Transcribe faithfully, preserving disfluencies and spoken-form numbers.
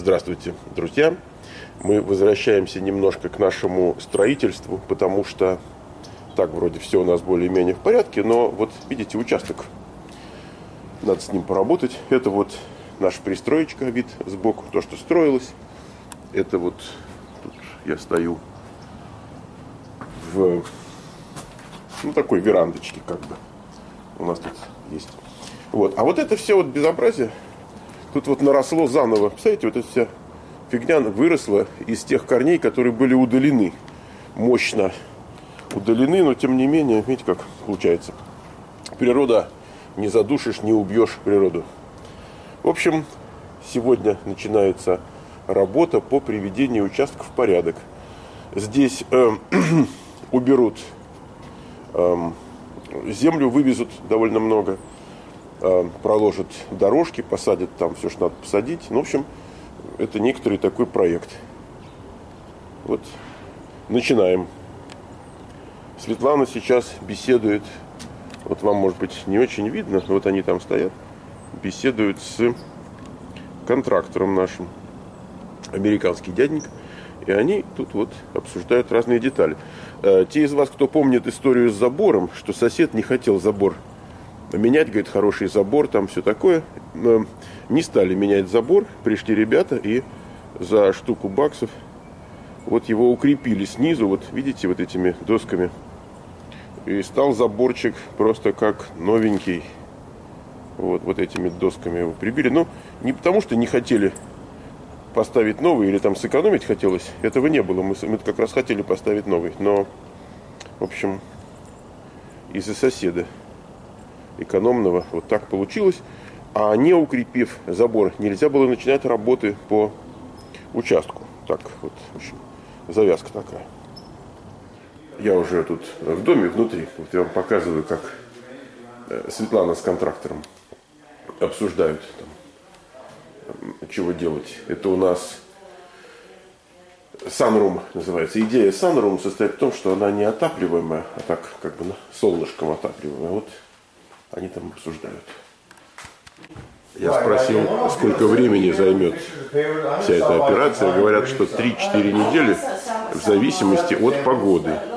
Здравствуйте, друзья! Мы возвращаемся немножко к нашему строительству, потому что так вроде все у нас более-менее в порядке, но вот видите участок, надо с ним поработать. Это вот наша пристроечка, вид сбоку, то, что строилось. Это вот тут я стою в ну, такой верандочке, как бы у нас тут есть. Вот. А вот это все вот безобразие тут вот наросло заново. Представляете, вот эта вся фигня выросла из тех корней, которые были удалены. Мощно удалены, но тем не менее, видите, как получается. Природа не задушишь, не убьешь природу. В общем, сегодня начинается работа по приведению участка в порядок. Здесь э, уберут э, землю, вывезут довольно много. Проложат дорожки, посадят там все, что надо посадить. Ну, в общем, это некоторый такой проект. Вот, начинаем. Светлана сейчас беседует, вот вам, может быть, не очень видно, вот они там стоят, беседуют с контрактором нашим, американский дяденька, и они тут вот обсуждают разные детали. Те из вас, кто помнит историю с забором, что сосед не хотел забор менять, говорит, хороший забор, там все такое. Не стали менять забор, пришли ребята и за штуку баксов вот его укрепили снизу, вот видите, вот этими досками. И стал заборчик просто как новенький. Вот, вот этими досками его прибили. Ну, не потому что не хотели поставить новый или там сэкономить хотелось. Этого не было. Мы, мы как раз хотели поставить новый. Но, в общем, из-за соседа экономного вот так получилось. А не укрепив забор, нельзя было начинать работы по участку. Так вот, в общем, завязка такая. Я уже тут в доме внутри. Вот я вам показываю, как Светлана с контрактором обсуждают, там, чего делать. Это у нас Sunroom называется. Идея Sunroom состоит в том, что она не отапливаемая, а так как бы солнышком отапливаемая. Вот они там обсуждают. Я спросил, сколько времени займет вся эта операция. Говорят, что три-четыре недели в зависимости от погоды.